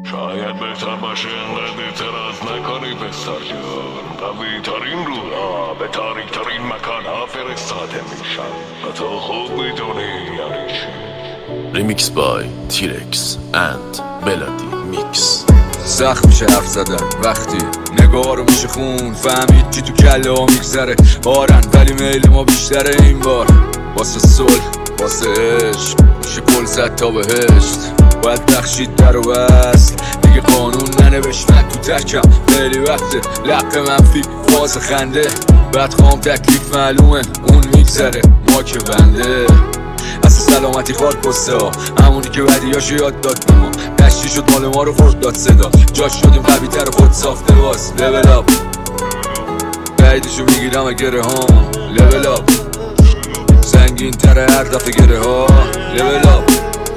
شاید بهتر باشه انقدر اعتراض نکنی پسر جون. قوی ترین روحا به تاریک ترین مکان ها فرستاده میشن و تو خوب میدونی یعنی چی. ریمیکس بای تیرکس اند ملودی میکس. سخت میشه حرف زدن وقتی نگاه رو میشه خون، فهمید چی تو کله ها میگذره بارن، ولی میل ما بیشتره این بار. واسه صلح واسه عشق میشه پل زد تا بهشت، باید بخشید در و وصل دیگه قانون ننوشتن تو تکم. خیلی وقته لق منفی فاز خنده، بعد خوام تکلیف معلومه اون میگذره ما که بنده. اصلا سلامتی خواد پسته ها، همونی که بدیاشو یاد داد به ما، دشتی شد مال ما رو فرد داد صدا، جاش شدیم قوی تر خود ساخته باز. لول اپ بعیدشو میگیرم گره ها، لول اپ سنگین تره هر دفعه گره ها، لول اپ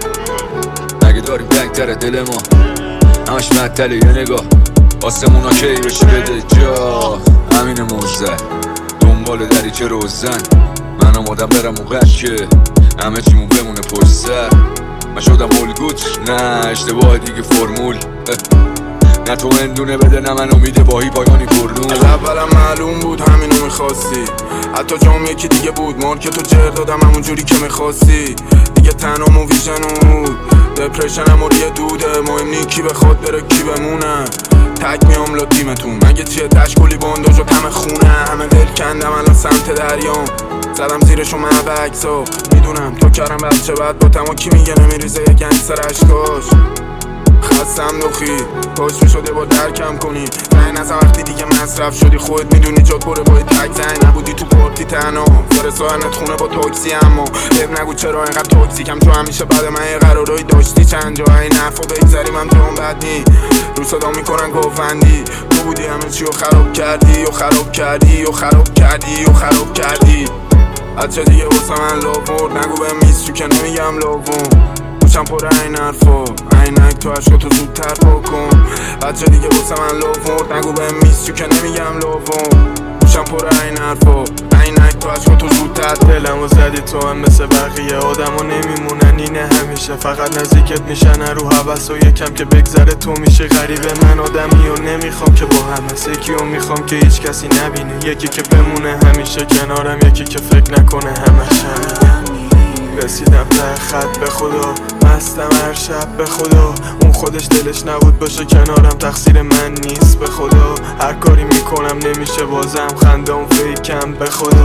اگه داریم تنگ تره دل ما همش معطله یه نگاه، آسمون ها کی بشه بده جا. همین موزه دنبال دریچه روزن، من آمادم برم موقع که همه چیمون بمونه پشت سر. من شدم الگوت نه اشتباه دیگه فرمول، نه تو اندونه بده نه من امید باهی پایانی پرنور. از اولم معلوم بود همینو میخواستی، حتی جام یکی دیگه بود مارکتو جر دادم همون جوری که میخواستی. دیگه تنها مو ویژنود دپرشنم و ریه دوده، مهم نی کی بخواد بره کی بمونه. تک میام لا تیمتون مگه چیه تشکلی بانداج و تم خونه، همه دل کندم الان سمت دریام زدم زیرشو من به عکسا. میدونم تو کردم بچه بعد با تما کی میگه نمیریزه یه گنگستر اشکاش. خستم دخی پاش میشده با درکم کنی، زنی نزن وقتی دیگه مصرف شدی، خودت میدونی جات بره باید تک زنی نبودی تو پارتی تنها، فرستانت خونه با تاکسی. اما بب نگو چرا اینقدر تاکسیکم، چون همیشه بعد من یه قرارایی داشتی چند جا این حرفا بگذریم هم تو هم بد نی، رو صدا میکنن گفندی تو بودی همه چی رو خراب کردی و خراب کردی و خراب کردی و خراب کردی. بچه دیگه واسه من لاورد نگو به میستو که نمیگم لاوون، گوشم پر این حرفا عینک تو عشقاتو زودتر پاکن. بچه دیگه واسه من لاورد نگو به میستو که نمیگم لاوون، گوشم پر این حرفا عینک تو عشقاتو زودتر. دلمو زدی تو هم مثل بقیه آدمو نمیمونن اینه همیشه، فقط نزدیکت میشن رو حوث و یکم که بگذره تو میشه غریبه. من آدمی و نمیخوام که با همه سکی و میخوام که هیچ کسی نبینه، یکی که بمونه همیشه کنارم، یکی که فکر نکنه همش همینه. رسیدم ته خط به خدا، مستم هر شب به خدا، اون خودش دلش نبود باشه کنارم، تقصیر من نیست به خدا. هر کاری میکنم نمیشه بازم خندم فیکم به خدا،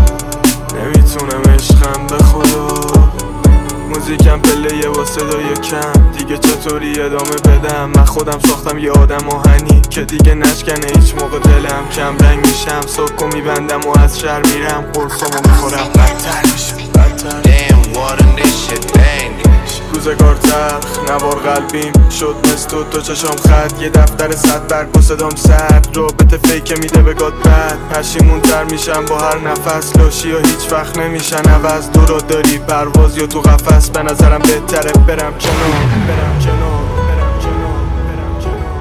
نمیتونم عشقم به خدا. موزیکم پله با صدای کم، دیگه چطوری ادامه بدم؟ من خودم ساختم یه آدم آهنی که دیگه نشکنه هیچ موقع دلم، کم رنگ میشم صبح و میبندم و از شهر میرم، قرصامو میخورم بدتر میشم بدتر. روزگار تلخ نوار قلبیم شد مثل تو چشام خط، یه دفتر 100 برگ و صدام سرد، رابطه فیک میده به گاد بد، پشیمون تر میشم با هر نفس، لاشی ها هیچ وقت نمیشن عوض. تو را داری پرواز یا تو قفس، به نظرم بهتره برم کنار برم کنار برم کنار برم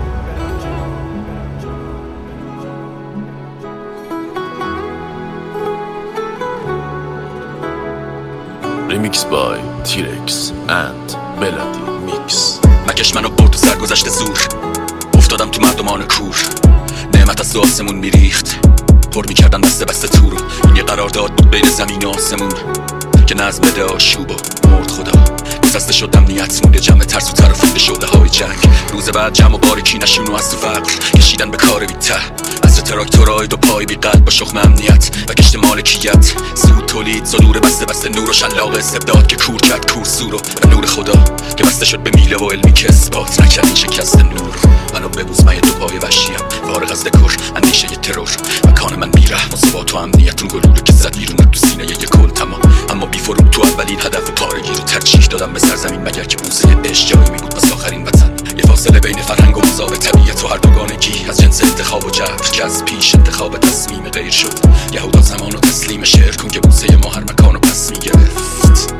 کنار. ریمیکس بای تیرکس اند ملودی میکس. مکش منو برد تو سرگذشت زور، افتادم تو مردمان کور، نعمت از آسمون میریخت، پر میکردن بسته بسته تو رو. این یه قرارداد بود بین زمین و آسمون که نظم بده آشوب و مرد خدا. گسسته شدم نیت مونده جمع ترس و ترافیده شده های جنگ، روز بعد جمع و باریکی نشون و از تو فقر کشیدن به کار بی ته، از تراکتورهای دو پای بی قلب با شخم امنیت و کشت مالکیت، سود تولید صدور بسته بسته نور و شلاق استبداد که کور کرد کور سور و نور خدا که بسته شد به میله و علمی که اثبات نکرد این شکست نور. منو ببوز من یه دو پای وحشیم فارغ از دکور اندیشه یه ترور، مکان من بیرحم و ثبات و امنیت، اون گلوله که زد بیرون تو سینه یه کل تمام، اما بی فرود تو اولین هدف پارگی رو ترجیح دادم به سرزمین، مگر که بوسه عشق جایی میبود واسه آخرین وطن. یه فاصله بین فرهنگ و مذاب طبیعت و هر دوگانگی از جنس انتخاب و جبر که از پیش انتخاب تصمیم غیر شد. یهودا زمان و تسلیم شعر کن که بوسه ما هر مکان رو پس میگرفت.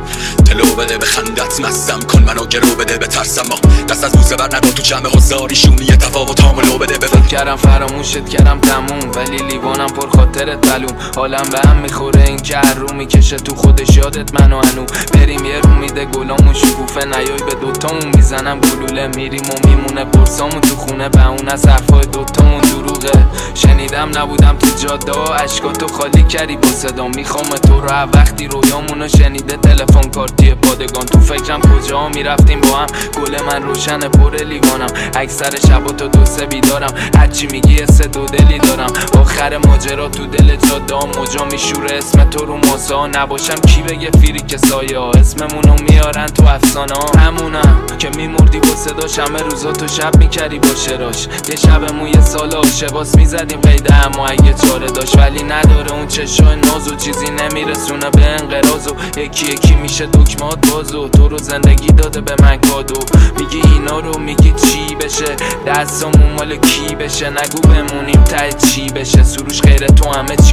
هلو بده به خندت مستم کن منو گرو بده به ترسم ما دست از بوسه بر نداد تو جمع هزاری شونی تفاوتامو لو بده بفهم کردم فراموشت کردم تموم ولی لیوانم پر خاطرت معلوم حالم به هم میخوره این که هر رو میکشه تو خودش یادت منو هنو بریم یه رو میده گلامون شکوفه نیای به دوتامون میزنم گلوله میریم و میمونه قرصامون تو خونه به اون از حرفای دوتامون دروغه شنیدم نبودم تو جاده ها اشکاتو خالی کردی با صدا میخوام تو رو وقتی رویامونو شنیده تلفن کارتی پادگان تو فکرم کجا میرفتیم با هم گل من روشن پر لیوانم اکثر شبا تو دو سه بیدارم هرچی میگی حس دو دلی دارم آخر ماجرا تو دل جاده ها موجا میشوره اسم تو رو ماسه ها نباشم کی بگه فیری که سایه ها اسممونو میارن تو افسانه ها همونم که میمردی با صداش همه روزا تو شب میکردی با شراش یه شبمون یه سال عاشقاس میزدیم قیده اما اگه چاره داشت ولی نداره اون چشای ناز و چیزی نمیرسونه به انقراض و یکی یکی میشه دکمات بازو تو رو زندگی داده به من کادو میگی اینا رو میگی چی بشه دستامون مال کی بشه نگو بمونیم ته چی بشه سروش غیر تو همه چی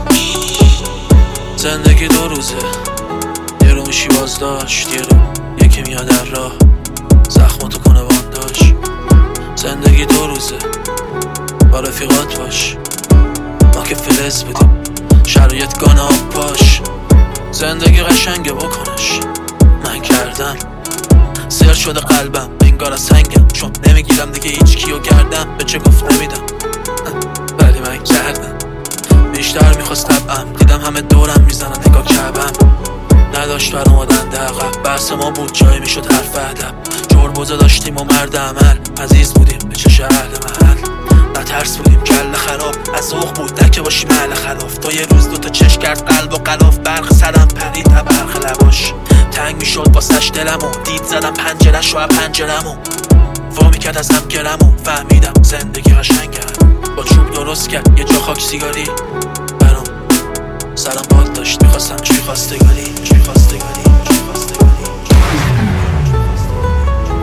زندگی دو روزه یه رو میشی بازداشت یه رو یکی میاد در راه زخماتو کنه بانداش زندگی دو روزه با رفیقات باش ما که فلز بودیم شرایط گانه آب پاش زندگی قشنگه بکنش من کردم سر شده قلبم انگار از سنگم چون نمیگیرم دیگه هیچ کیو گردم به چه گفت نمیدم ولی من کردم بیشتر میخواست طبعم دیدم همه دورم میزنن نگاه کعبم نداشت بر اومدن دقیق بحث ما بود جایی میشد حرف ادب جربوزه داشتیم و مرد عمل عزیز بودیم به چه اهل محل نترس بودیم کل خراب از ذوق بود نکه باشیم اهل خلاف تا یه روز دوتا چش کرد قلب و قلاف برق سرم پرید برق لباش تنگ میشد واسش دلمو دید زدم پنجرش و پنجرمو وا میکرد از هم گرمو فهمیدم زندگی قشنگه با چوب درست کرد یه جا خاک سیگاری برام سرم باد داشت میخواستم چی خواستگاری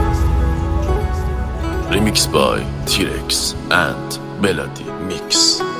Remix by T-Rex and Melody Mix.